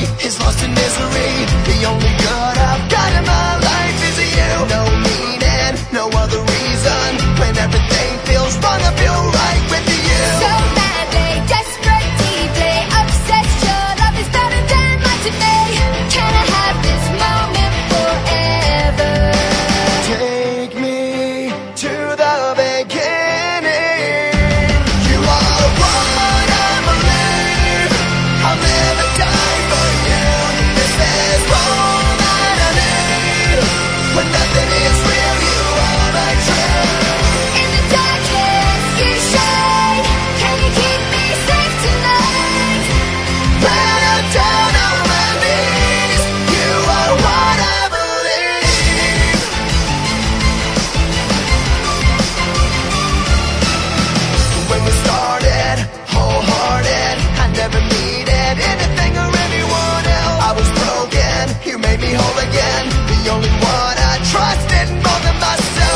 is lost in misery. The only good I've got in my life is you. No meaning, no other reason. When everything feels wrong, I feel right with you. So madly, desperate, deeply obsessed. Your love is better than mine to me. Can I have this moment forever? Take me to the beginning. You are what I believe. I'll never die for you. This is all that I need. When nothing is real, you are my truth. In the darkness, you shine. Can you keep me safe tonight? When I'm down on my knees, you are what I believe. When we started, wholehearted, I never needed anything or anyone else. I was broken, you made me whole again. The only one I trusted more than myself.